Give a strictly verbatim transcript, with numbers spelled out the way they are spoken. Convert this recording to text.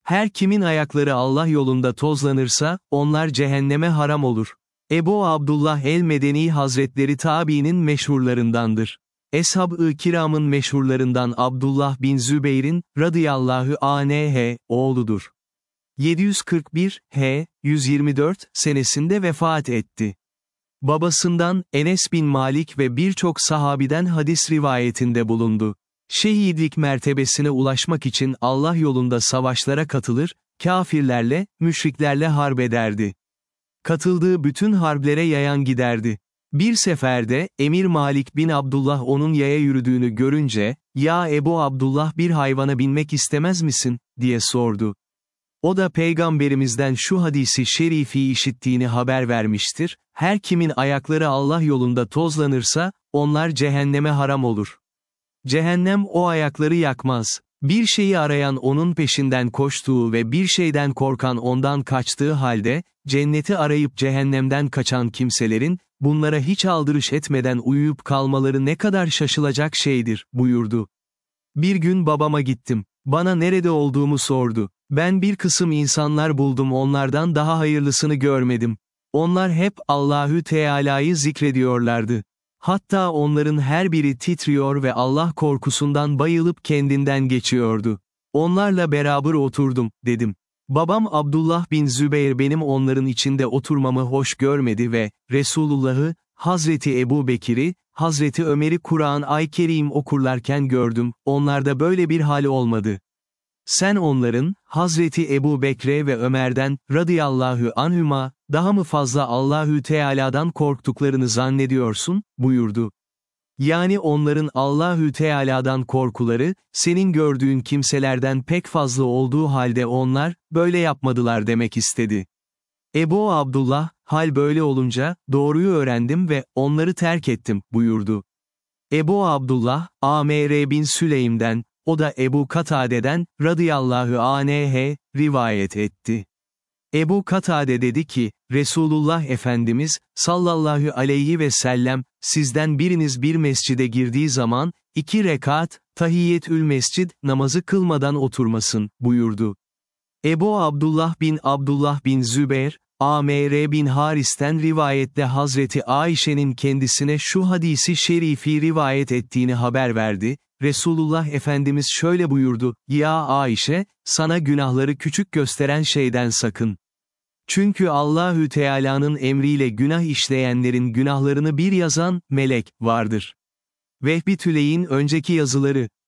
Her kimin ayakları Allah yolunda tozlanırsa, onlar cehenneme haram olur. Ebu Abdullah el-Medeni Hazretleri tabiinin meşhurlarındandır. Eshab-ı kiramın meşhurlarından Abdullah bin Zübeyr'in, radıyallahu anh, oğludur. yedi yüz kırk bir, H. yüz yirmi dört, senesinde vefat etti. Babasından, Enes bin Malik ve birçok sahabiden hadis rivayetinde bulundu. Şehitlik mertebesine ulaşmak için Allah yolunda savaşlara katılır, kâfirlerle, müşriklerle harbederdi. Katıldığı bütün harblere yayan giderdi. Bir seferde, Emir Malik bin Abdullah onun yaya yürüdüğünü görünce, "Ya Ebu Abdullah bir hayvana binmek istemez misin?" diye sordu. O da Peygamberimizden şu hadisi şerifi işittiğini haber vermiştir: "Her kimin ayakları Allah yolunda tozlanırsa, onlar cehenneme haram olur." Cehennem o ayakları yakmaz. Bir şeyi arayan onun peşinden koştuğu ve bir şeyden korkan ondan kaçtığı halde, cenneti arayıp cehennemden kaçan kimselerin, bunlara hiç aldırış etmeden uyuyup kalmaları ne kadar şaşılacak şeydir, buyurdu. Bir gün babama gittim. Bana nerede olduğumu sordu. Ben bir kısım insanlar buldum, onlardan daha hayırlısını görmedim. Onlar hep Allahü Teala'yı zikrediyorlardı. Hatta onların her biri titriyor ve Allah korkusundan bayılıp kendinden geçiyordu. Onlarla beraber oturdum, dedim. Babam Abdullah bin Zübeyr benim onların içinde oturmamı hoş görmedi ve, Resulullah'ı, Hazreti Ebu Bekir'i, Hazreti Ömer'i Kur'an-ı Kerim okurlarken gördüm, onlarda böyle bir hal olmadı. Sen onların, Hazreti Ebu Bekre ve Ömer'den, radıyallahu anhüma, daha mı fazla Allahü Teala'dan korktuklarını zannediyorsun, buyurdu. Yani onların Allahü Teala'dan korkuları, senin gördüğün kimselerden pek fazla olduğu halde onlar, böyle yapmadılar demek istedi. Ebu Abdullah, hal böyle olunca, doğruyu öğrendim ve, onları terk ettim, buyurdu. Ebu Abdullah, Amr bin Süleym'den, o da Ebu Katade'den, radıyallahu anh, rivayet etti. Ebu Katade dedi ki, Resulullah Efendimiz, sallallahu aleyhi ve sellem, sizden biriniz bir mescide girdiği zaman, iki rekat, tahiyyetül mescid, namazı kılmadan oturmasın, buyurdu. Ebu Abdullah bin Abdullah bin Zübeyr, Amr bin Haris'ten rivayette Hazreti Ayşe'nin kendisine şu hadisi şerifi rivayet ettiğini haber verdi. Resulullah Efendimiz şöyle buyurdu: "Ya Ayşe, sana günahları küçük gösteren şeyden sakın. Çünkü Allahü Teala'nın emriyle günah işleyenlerin günahlarını bir yazan, melek, vardır." Vehbi Tüley'in önceki yazıları,